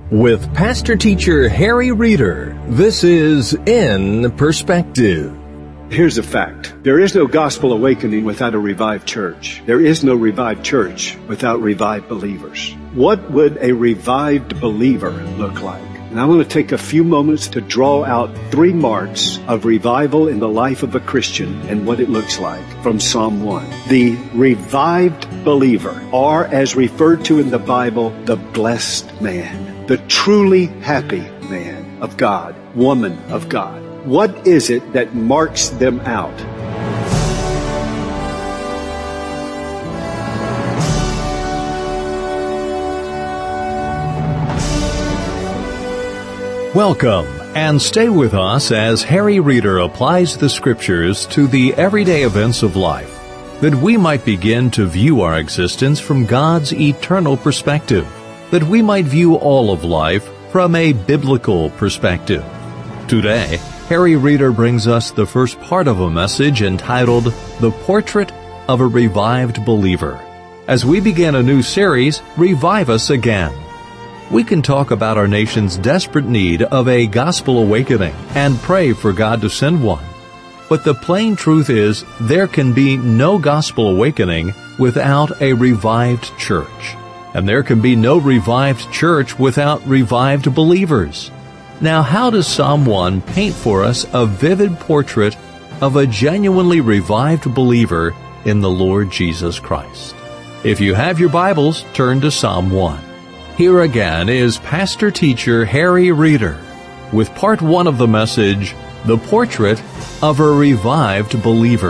With Pastor Teacher Harry Reeder, this is In Perspective. Here's a fact. There is no gospel awakening without a revived church. There is no revived church without revived believers. What would a revived believer look like? And I want to take a few moments to draw out 3 marks of revival in the life of a Christian and what it looks like from Psalm 1. The revived believer, or as referred to in the Bible, the blessed man, the truly happy man of God, woman of God. What is it that marks them out? Welcome, and stay with us as Harry Reeder applies the Scriptures to the everyday events of life, that we might begin to view our existence from God's eternal perspective, that we might view all of life from a biblical perspective. Today, Harry Reeder brings us the first part of a message entitled, The Portrait of a Revived Believer. As we begin a new series, Revive Us Again. We can talk about our nation's desperate need of a gospel awakening and pray for God to send one. But the plain truth is, there can be no gospel awakening without a revived church. And there can be no revived church without revived believers. Now, how does Psalm 1 paint for us a vivid portrait of a genuinely revived believer in the Lord Jesus Christ? If you have your Bibles, turn to Psalm 1. Here again is Pastor Teacher Harry Reeder with part 1 of the message, The Portrait of a Revived Believer.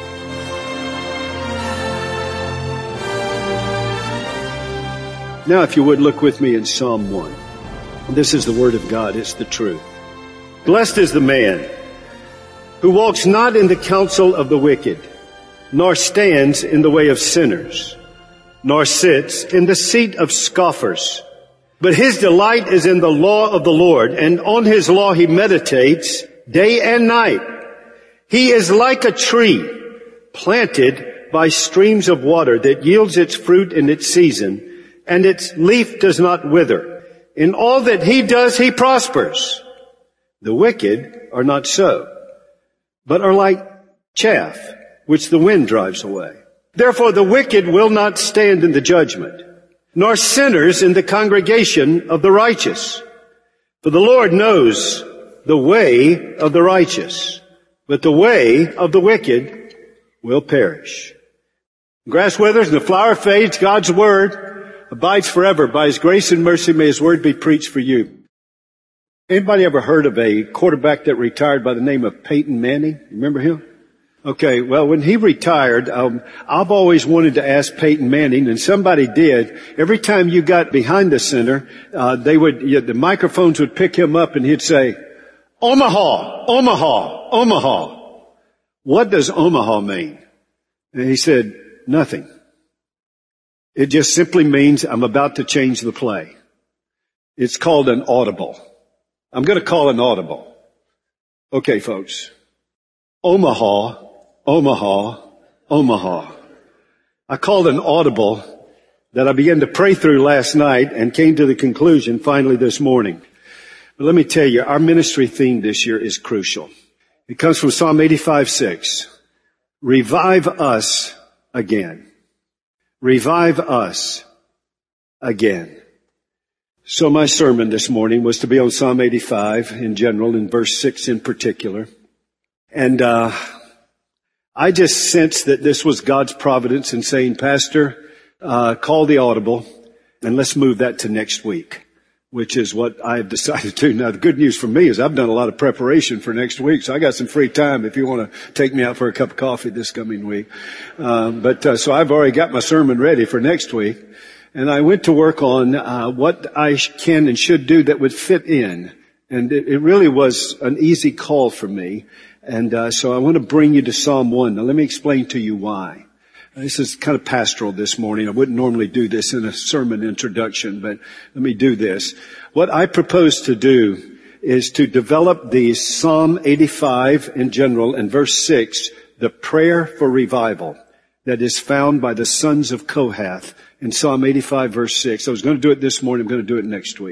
Now, if you would, look with me in Psalm 1. This is the Word of God. It's the truth. Blessed is the man who walks not in the counsel of the wicked, nor stands in the way of sinners, nor sits in the seat of scoffers. But his delight is in the law of the Lord, and on his law he meditates day and night. He is like a tree planted by streams of water that yields its fruit in its season, and its leaf does not wither. In all that he does, he prospers. The wicked are not so, but are like chaff, which the wind drives away. Therefore the wicked will not stand in the judgment, nor sinners in the congregation of the righteous. For the Lord knows the way of the righteous, but the way of the wicked will perish. The grass withers and the flower fades. God's word abides forever. By his grace and mercy may his word be preached for you. Anybody ever heard of a quarterback that retired by the name of Peyton Manning? Remember him? Okay, well, when he retired, I've always wanted to ask Peyton Manning, and somebody did. Every time you got behind the center, the microphones would pick him up and he'd say, Omaha, Omaha, Omaha. What does Omaha mean? And he said, nothing. It just simply means I'm about to change the play. It's called an audible. I'm going to call an audible. Okay, folks. Omaha, Omaha, Omaha. I called an audible that I began to pray through last night and came to the conclusion finally this morning. But let me tell you, our ministry theme this year is crucial. It comes from Psalm 85:6. Revive us again. Revive us again. So my sermon this morning was to be on Psalm 85 in general, in verse 6 in particular. And I just sensed that this was God's providence in saying, Pastor, call the audible, and let's move that to next week, which is what I have decided to do. Now, the good news for me is I've done a lot of preparation for next week, so I got some free time if you want to take me out for a cup of coffee this coming week. So I've already got my sermon ready for next week, and I went to work on what I can and should do that would fit in. And it really was an easy call for me. And so I want to bring you to Psalm 1. Now let me explain to you why. This is kind of pastoral this morning. I wouldn't normally do this in a sermon introduction, but let me do this. What I propose to do is to develop the Psalm 85 in general and verse 6, the prayer for revival that is found by the sons of Kohath in Psalm 85 verse 6. I was going to do it this morning. I'm going to do it next week.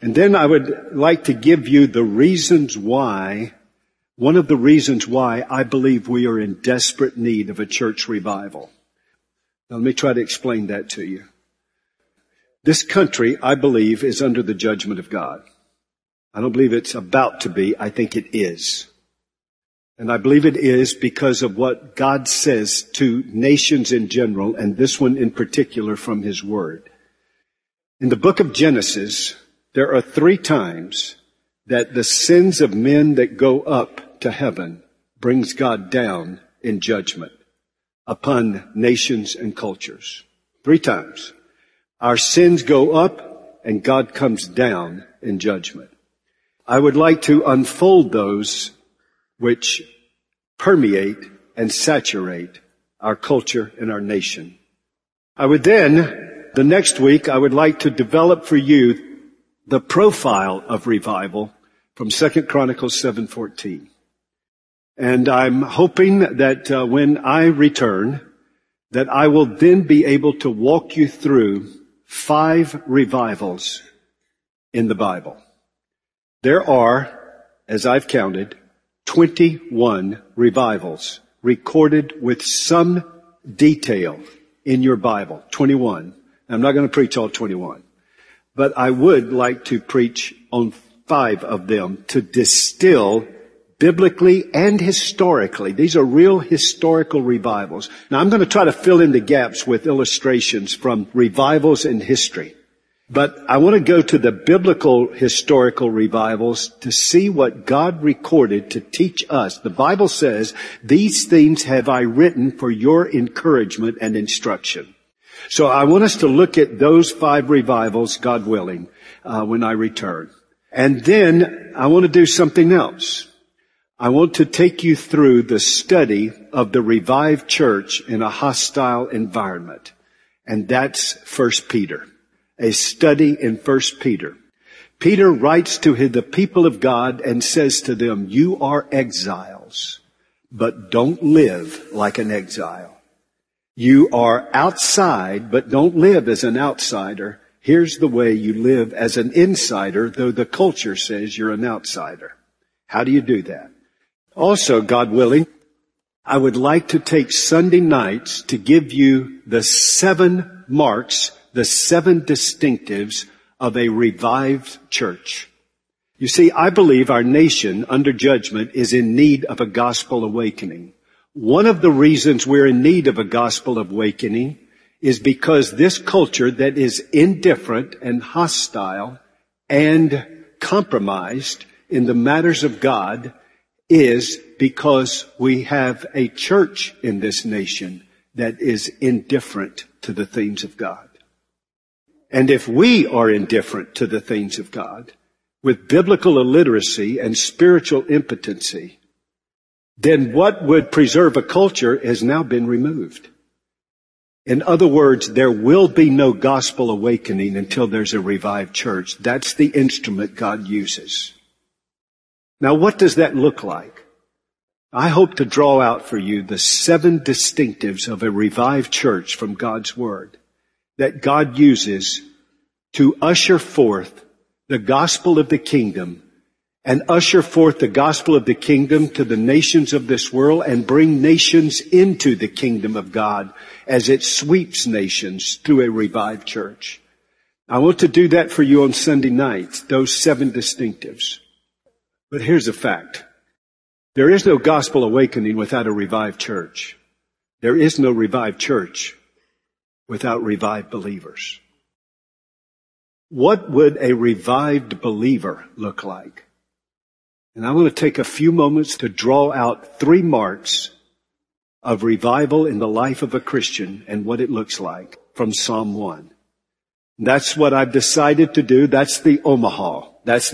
And then I would like to give you the reasons why, one of the reasons why I believe we are in desperate need of a church revival. Now, let me try to explain that to you. This country, I believe, is under the judgment of God. I don't believe it's about to be. I think it is. And I believe it is because of what God says to nations in general, and this one in particular from His Word. In the book of Genesis, there are 3 times that the sins of men that go up to heaven brings God down in judgment upon nations and cultures. 3 times. Our sins go up and God comes down in judgment. I would like to unfold those which permeate and saturate our culture and our nation. I would then, the next week, I would like to develop for you the profile of revival from 2 Chronicles 7:14. And I'm hoping that when I return, that I will then be able to walk you through 5 revivals in the Bible. There are, as I've counted, 21 revivals recorded with some detail in your Bible. 21. I'm not going to preach all 21. But I would like to preach on 5 of them to distill biblically and historically. These are real historical revivals. Now I'm going to try to fill in the gaps with illustrations from revivals in history. But I want to go to the biblical historical revivals to see what God recorded to teach us. The Bible says, "These things have I written for your encouragement and instruction." So I want us to look at those 5 revivals, God willing, when I return. And then I want to do something else. I want to take you through the study of the revived church in a hostile environment. And that's 1 Peter. A study in 1 Peter. Peter writes to the people of God and says to them, "You are exiles, but don't live like an exile. You are outside, but don't live as an outsider. Here's the way you live as an insider, though the culture says you're an outsider." How do you do that? Also, God willing, I would like to take Sunday nights to give you the 7 marks, the 7 distinctives of a revived church. You see, I believe our nation under judgment is in need of a gospel awakening. One of the reasons we're in need of a gospel awakening is because this culture that is indifferent and hostile and compromised in the matters of God is because we have a church in this nation that is indifferent to the things of God. And if we are indifferent to the things of God, with biblical illiteracy and spiritual impotency, then what would preserve a culture has now been removed. In other words, there will be no gospel awakening until there's a revived church. That's the instrument God uses. Now, what does that look like? I hope to draw out for you the 7 distinctives of a revived church from God's Word that God uses to usher forth the gospel of the kingdom and usher forth the gospel of the kingdom to the nations of this world and bring nations into the kingdom of God as it sweeps nations through a revived church. I want to do that for you on Sunday nights, those 7 distinctives. But here's a fact. There is no gospel awakening without a revived church. There is no revived church without revived believers. What would a revived believer look like? And I want to take a few moments to draw out 3 marks of revival in the life of a Christian and what it looks like from Psalm 1. That's what I've decided to do. That's the Omaha.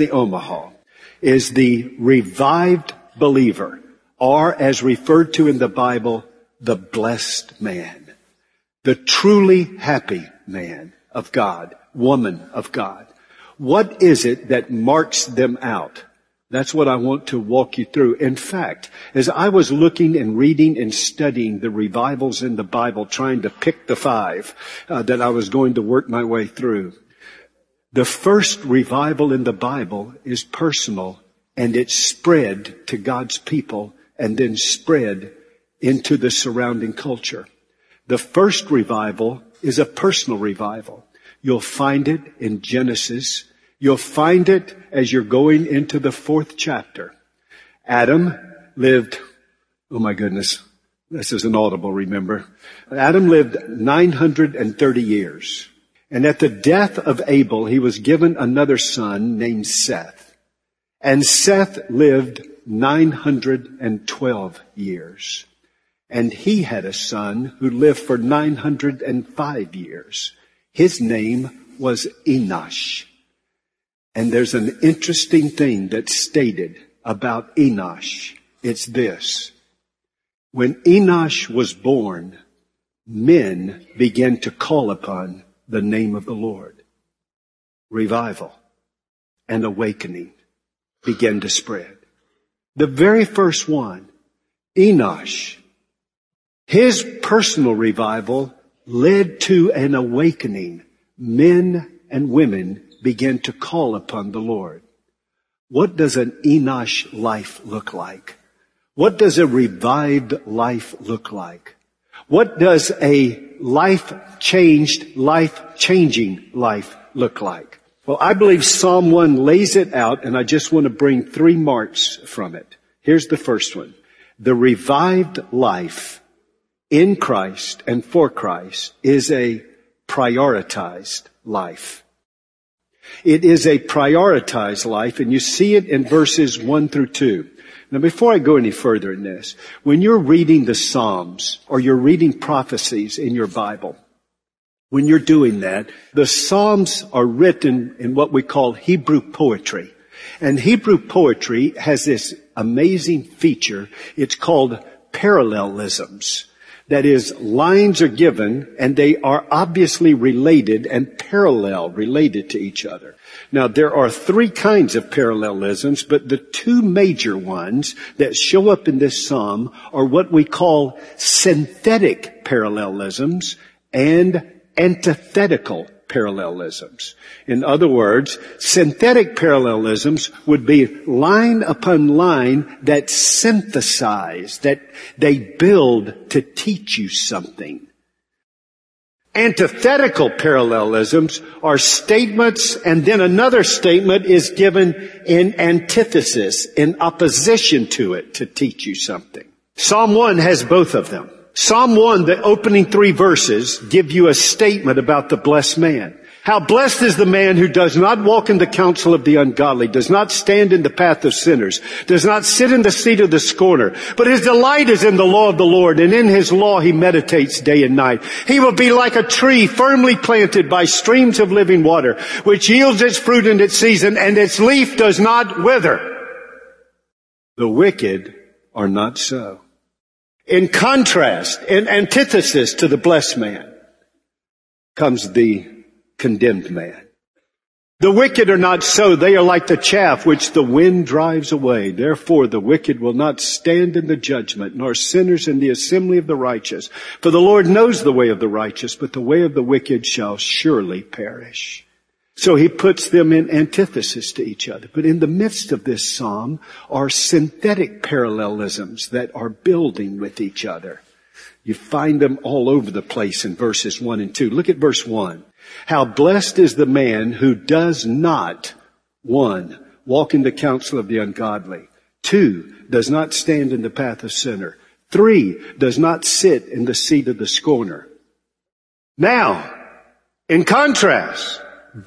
Is the revived believer, or as referred to in the Bible, the blessed man. The truly happy man of God, woman of God. What is it that marks them out? That's what I want to walk you through. In fact, as I was looking and reading and studying the revivals in the Bible, trying to pick the 5 that I was going to work my way through, The first revival in the Bible is personal, and it's spread to God's people and then spread into the surrounding culture. The first revival is a personal revival. You'll find it in Genesis. You'll find it as you're going into the 4th chapter. Adam lived, oh my goodness, this is an audible, remember. Adam lived 930 years. And at the death of Abel, he was given another son named Seth. And Seth lived 912 years. And he had a son who lived for 905 years. His name was Enosh. And there's an interesting thing that's stated about Enosh. It's this. When Enosh was born, men began to call upon the name of the Lord. Revival and awakening began to spread. The very first one, Enosh, his personal revival led to an awakening. Men and women began to call upon the Lord. What does an Enosh life look like? What does a revived life look like? What does a life-changing life look like? Well, I believe Psalm 1 lays it out, and I just want to bring 3 marks from it. Here's the first one. The revived life in Christ and for Christ is a prioritized life. It is a prioritized life, and you see it in verses 1 through 2. Now, before I go any further in this, when you're reading the Psalms or you're reading prophecies in your Bible, when you're doing that, the Psalms are written in what we call Hebrew poetry. And Hebrew poetry has this amazing feature. It's called parallelisms. That is, lines are given and they are obviously related and related to each other. Now, there are 3 kinds of parallelisms, but the 2 major ones that show up in this psalm are what we call synthetic parallelisms and antithetical parallelisms. In other words, synthetic parallelisms would be line upon line that synthesize, that they build to teach you something. Antithetical parallelisms are statements, and then another statement is given in antithesis, in opposition to it, to teach you something. Psalm 1 has both of them. Psalm 1, the opening 3 verses, give you a statement about the blessed man. How blessed is the man who does not walk in the counsel of the ungodly, does not stand in the path of sinners, does not sit in the seat of the scorner, but his delight is in the law of the Lord, and in his law he meditates day and night. He will be like a tree firmly planted by streams of living water, which yields its fruit in its season, and its leaf does not wither. The wicked are not so. In contrast, in antithesis to the blessed man, comes the condemned man. The wicked are not so. They are like the chaff which the wind drives away. Therefore the wicked will not stand in the judgment, nor sinners in the assembly of the righteous. For the Lord knows the way of the righteous, but the way of the wicked shall surely perish. So he puts them in antithesis to each other. But in the midst of this psalm are synthetic parallelisms that are building with each other. You find them all over the place in verses 1 and 2. Look at verse 1. How blessed is the man who does not, 1, walk in the counsel of the ungodly. 2, does not stand in the path of sinner. 3, does not sit in the seat of the scorner. Now, in contrast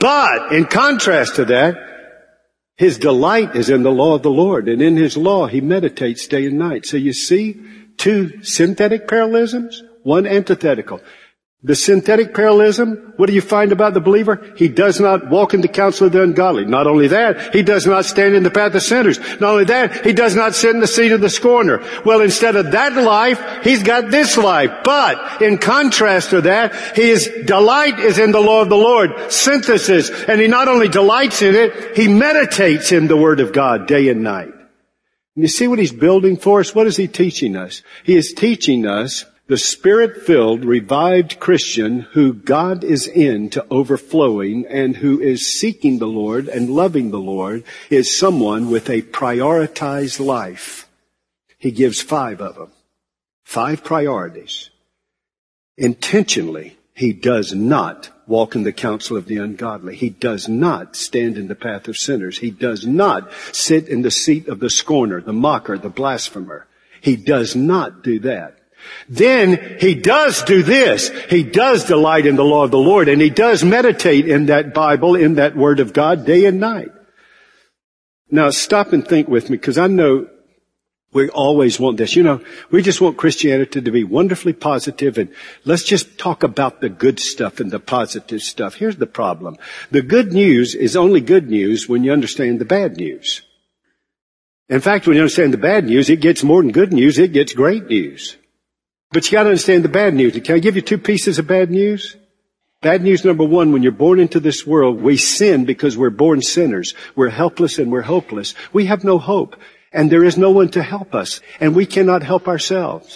to that, his delight is in the law of the Lord, and in his law he meditates day and night. So you see 2 synthetic parallelisms, 1 antithetical. The synthetic parallelism, what do you find about the believer? He does not walk in the counsel of the ungodly. Not only that, he does not stand in the path of sinners. Not only that, he does not sit in the seat of the scorner. Well, instead of that life, he's got this life. But in contrast to that, his delight is in the law of the Lord. Synthesis. And he not only delights in it, he meditates in the Word of God day and night. And you see what he's building for us? What is he teaching us? He is teaching us The Spirit-filled, revived Christian who God is in to overflowing and who is seeking the Lord and loving the Lord is someone with a prioritized life. He gives 5 of them. 5 priorities. Intentionally, he does not walk in the counsel of the ungodly. He does not stand in the path of sinners. He does not sit in the seat of the scorner, the mocker, the blasphemer. He does not do that. Then he does do this. He does delight in the law of the Lord, and he does meditate in that Bible, in that Word of God, day and night. Now stop and think with me, because I know we always want this. You know, we just want Christianity to be wonderfully positive, and let's just talk about the good stuff and the positive stuff. Here's the problem. The good news is only good news when you understand the bad news. In fact, when you understand the bad news, it gets more than good news, it gets great news. But you got to understand the bad news. Can I give you 2 pieces of bad news? Bad news number 1, when you're born into this world, we sin because we're born sinners. We're helpless and we're hopeless. We have no hope. And there is no one to help us. And we cannot help ourselves.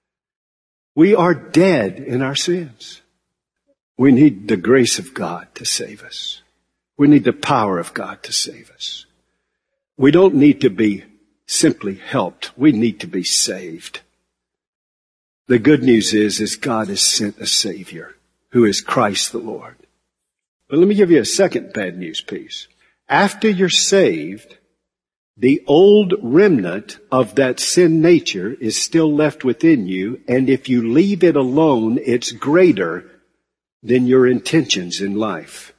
We are dead in our sins. We need the grace of God to save us. We need the power of God to save us. We don't need to be simply helped. We need to be saved. The good news is God has sent a Savior who is Christ the Lord. But let me give you a second bad news piece. After you're saved, the old remnant of that sin nature is still left within you, and if you leave it alone, it's greater than your intentions in life.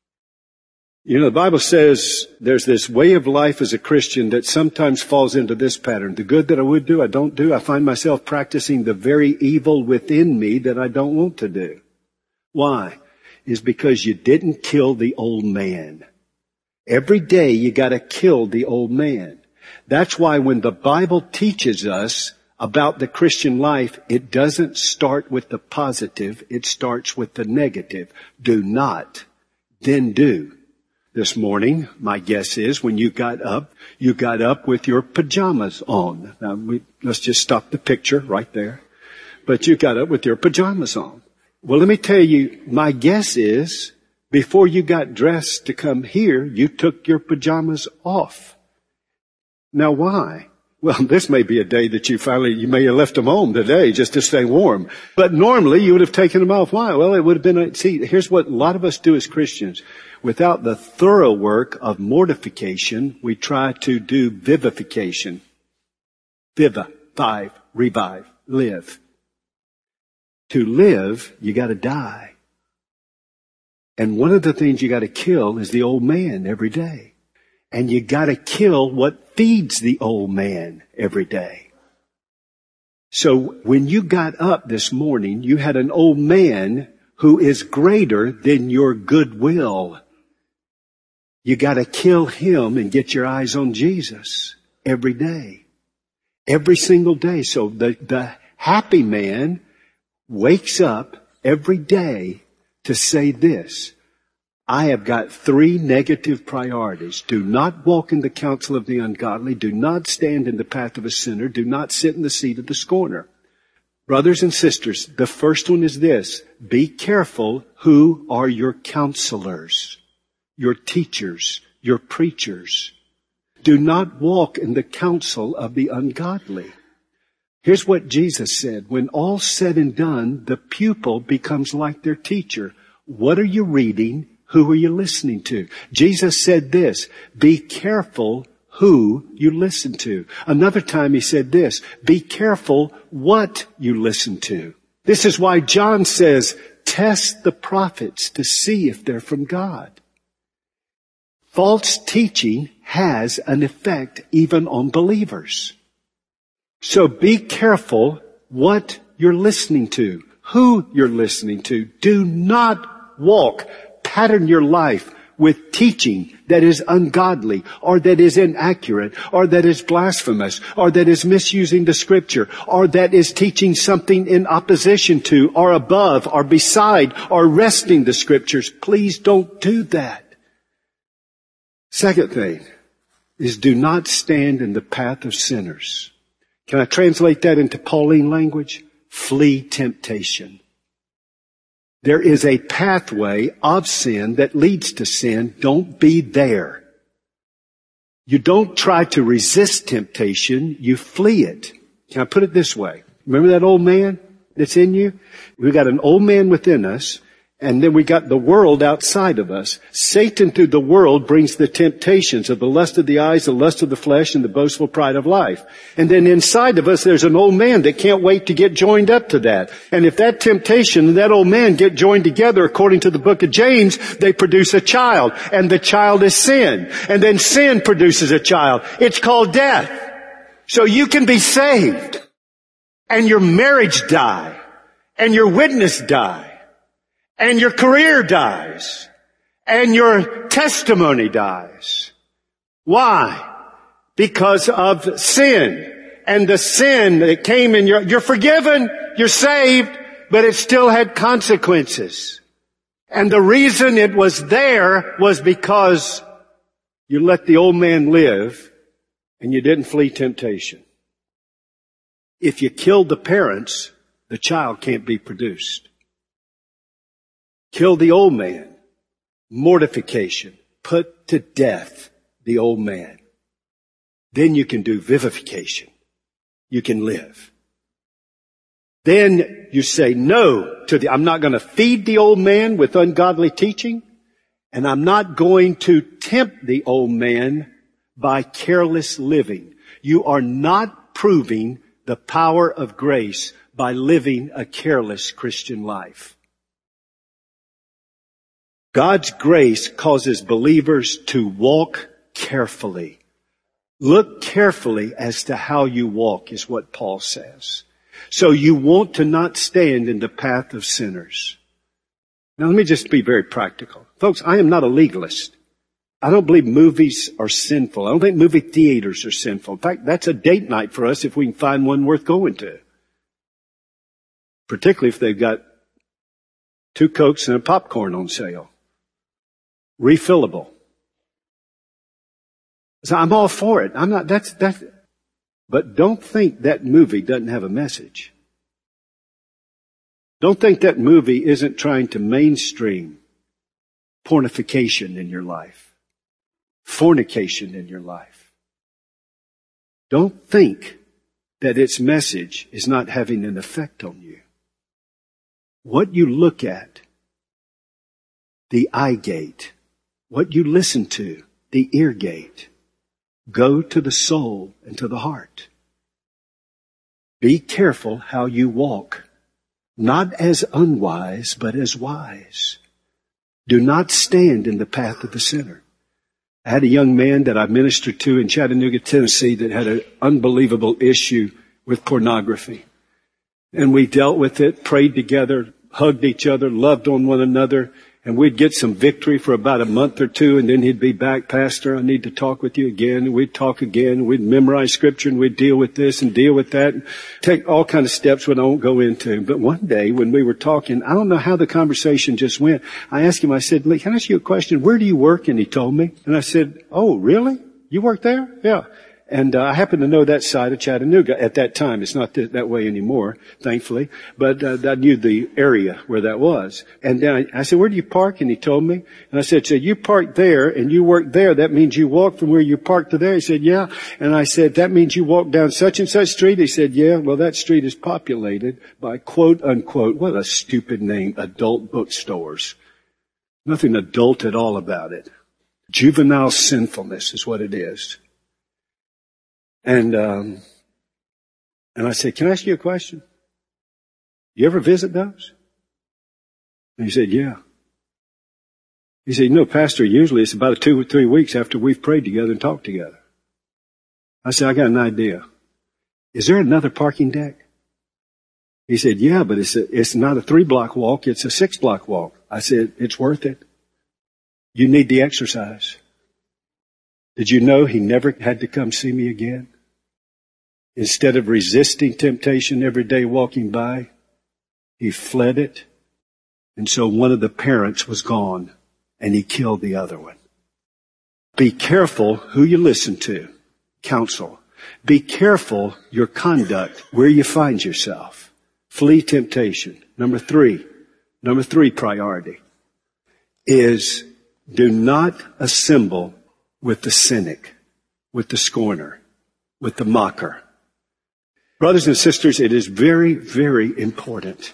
You know, the Bible says there's this way of life as a Christian that sometimes falls into this pattern. The good that I would do, I don't do. I find myself practicing the very evil within me that I don't want to do. Why? It's because you didn't kill the old man. Every day you got to kill the old man. That's why when the Bible teaches us about the Christian life, it doesn't start with the positive. It starts with the negative. Do not, then do. This morning, my guess is when you got up with your pajamas on. Now, let's just stop the picture right there. But you got up with your pajamas on. Well, let me tell you, my guess is before you got dressed to come here, you took your pajamas off. Now, why? Well, this may be a day that you may have left them home today just to stay warm. But normally you would have taken them off. Why? Well, it would have been, here's what a lot of us do as Christians. Without the thorough work of mortification, we try to do vivification. Vivify, revive, live. To live, you got to die. And one of the things you got to kill is the old man every day. And you got to kill what feeds the old man every day. So when you got up this morning, you had an old man who is greater than your goodwill. You got to kill him and get your eyes on Jesus every day. Every single day. So the happy man wakes up every day to say this: I have got 3 negative priorities. Do not walk in the counsel of the ungodly. Do not stand in the path of a sinner. Do not sit in the seat of the scorner. Brothers and sisters, the first one is this: be careful who are your counselors, your teachers, your preachers. Do not walk in the counsel of the ungodly. Here's what Jesus said: when all's said and done, the pupil becomes like their teacher. What are you reading? Who are you listening to? Jesus said this: be careful who you listen to. Another time he said this: be careful what you listen to. This is why John says, test the prophets to see if they're from God. False teaching has an effect even on believers. So be careful what you're listening to, who you're listening to. Do not pattern your life with teaching that is ungodly, or that is inaccurate, or that is blasphemous, or that is misusing the Scripture, or that is teaching something in opposition to, or above, or beside, or wresting the Scriptures. Please don't do that. Second thing is, do not stand in the path of sinners. Can I translate that into Pauline language? flee temptation. There is a pathway of sin that leads to sin. Don't be there. You don't try to resist temptation. You flee it. Can I put it this way? Remember that old man that's in you? We've got an old man within us, and then we got the world outside of us. Satan through the world brings the temptations of the lust of the eyes, the lust of the flesh, and the boastful pride of life. And then inside of us there's an old man that can't wait to get joined up to that. And if that temptation and that old man get joined together, according to the book of James, they produce a child. And the child is sin. And then sin produces a child. It's called death. So you can be saved, and your marriage die, and your witness die, and your career dies, and your testimony dies. Why? Because of sin. And the sin that came in you're forgiven, you're saved, but it still had consequences. And the reason it was there was because you let the old man live and you didn't flee temptation. If you killed the parents, the child can't be produced. Kill the old man. Mortification. Put to death the old man. Then you can do vivification. You can live. Then you say no to I'm not going to feed the old man with ungodly teaching, and I'm not going to tempt the old man by careless living. You are not proving the power of grace by living a careless Christian life. God's grace causes believers to walk carefully. Look carefully as to how you walk, is what Paul says. So you want to not stand in the path of sinners. Now let me just be very practical. Folks, I am not a legalist. I don't believe movies are sinful. I don't think movie theaters are sinful. In fact, that's a date night for us if we can find one worth going to. Particularly if they've got 2 Cokes and a popcorn on sale. Refillable. So I'm all for it. I'm not, that's, but don't think that movie doesn't have a message. Don't think that movie isn't trying to mainstream pornification in your life. Fornication in your life. Don't think that its message is not having an effect on you. What you look at, the eye gate, what you listen to, the ear gate, go to the soul and to the heart. Be careful how you walk, not as unwise, but as wise. Do not stand in the path of the sinner. I had a young man that I ministered to in Chattanooga, Tennessee, that had an unbelievable issue with pornography. And we dealt with it, prayed together, hugged each other, loved on one another, and we'd get some victory for about a month or 2, and then he'd be back, Pastor, I need to talk with you again. And we'd talk again. We'd memorize Scripture, and we'd deal with this and deal with that, and take all kind of steps that I won't go into. But one day when we were talking, I don't know how the conversation just went. I asked him, I said, Lee, can I ask you a question? Where do you work? And he told me. And I said, oh, really? You work there? Yeah. And I happen to know that side of Chattanooga at that time. It's not that way anymore, thankfully. But I knew the area where that was. And then I said, where do you park? And he told me. And I said, so you park there and you work there. That means you walk from where you parked to there. He said, yeah. And I said, that means you walk down such and such street? He said, yeah. Well, that street is populated by quote unquote, what a stupid name, adult bookstores. Nothing adult at all about it. Juvenile sinfulness is what it is. And I said, can I ask you a question? You ever visit those? And he said, yeah. He said, no, Pastor, usually it's about 2 or 3 weeks after we've prayed together and talked together. I said, I got an idea. Is there another parking deck? He said, yeah, but it's not a 3-block walk, it's a 6-block walk. I said, it's worth it. You need the exercise. Did you know he never had to come see me again? Instead of resisting temptation every day walking by, he fled it. And so one of the parents was gone, and he killed the other one. Be careful who you listen to. Counsel. Be careful your conduct, where you find yourself. Flee temptation. Number three priority is do not assemble with the cynic, with the scorner, with the mocker. Brothers and sisters, it is very, very important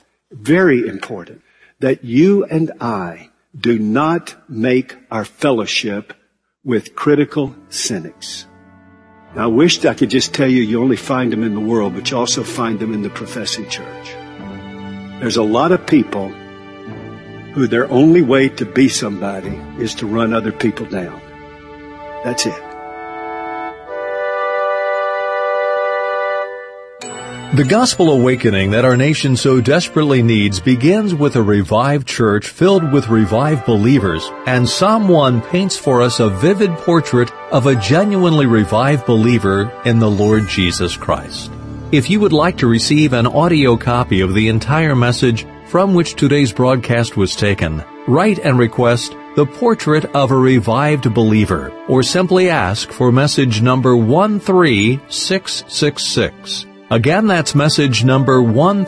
that you and I do not make our fellowship with critical cynics. Now, I wished I could just tell you only find them in the world, but you also find them in the professing church. There's a lot of people who their only way to be somebody is to run other people down. That's it. The gospel awakening that our nation so desperately needs begins with a revived church filled with revived believers, and Psalm 1 paints for us a vivid portrait of a genuinely revived believer in the Lord Jesus Christ. If you would like to receive an audio copy of the entire message from which today's broadcast was taken, write and request The Portrait of a Revived Believer, or simply ask for message number 13666. Again, that's message number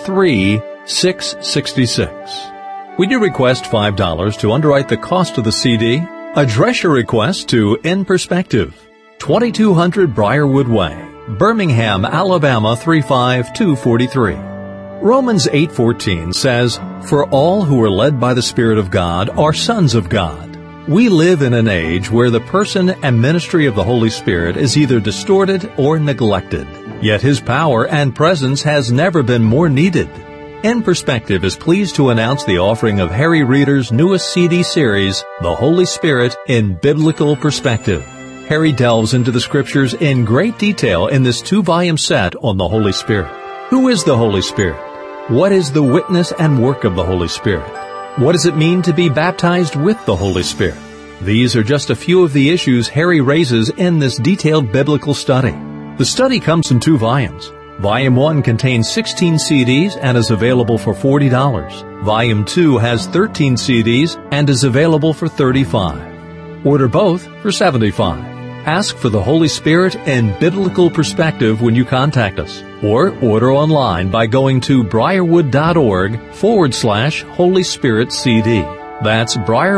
13666. We do request $5 to underwrite the cost of the CD. Address your request to In Perspective, 2200 Briarwood Way, Birmingham, Alabama 35243. Romans 8:14 says, "For all who are led by the Spirit of God are sons of God." We live in an age where the person and ministry of the Holy Spirit is either distorted or neglected. Yet His power and presence has never been more needed. In Perspective is pleased to announce the offering of Harry Reeder's newest CD series, The Holy Spirit in Biblical Perspective. Harry delves into the Scriptures in great detail in this 2-volume set on the Holy Spirit. Who is the Holy Spirit? What is the witness and work of the Holy Spirit? What does it mean to be baptized with the Holy Spirit? These are just a few of the issues Harry raises in this detailed biblical study. The study comes in 2 volumes. Volume 1 contains 16 CDs and is available for $40. Volume 2 has 13 CDs and is available for $35. Order both for $75. Ask for the Holy Spirit in Biblical Perspective when you contact us, or order online by going to briarwood.org/Holy Spirit CD. That's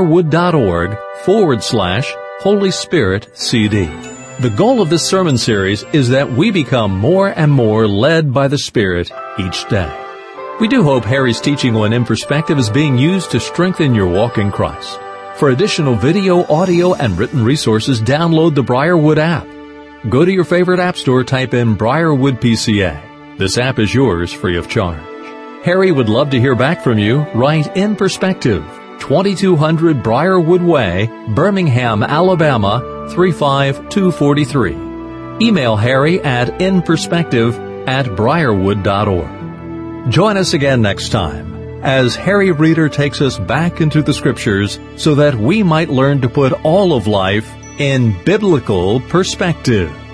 briarwood.org/Holy Spirit CD. The goal of this sermon series is that we become more and more led by the Spirit each day. We do hope Harry's teaching on In Perspective is being used to strengthen your walk in Christ. For additional video, audio, and written resources, download the Briarwood app. Go to your favorite app store, type in Briarwood PCA. This app is yours free of charge. Harry would love to hear back from you. Write In Perspective, 2200 Briarwood Way, Birmingham, Alabama 35243. Email Harry at inperspective@briarwood.org. Join us again next time as Harry Reeder takes us back into the Scriptures so that we might learn to put all of life in biblical perspective.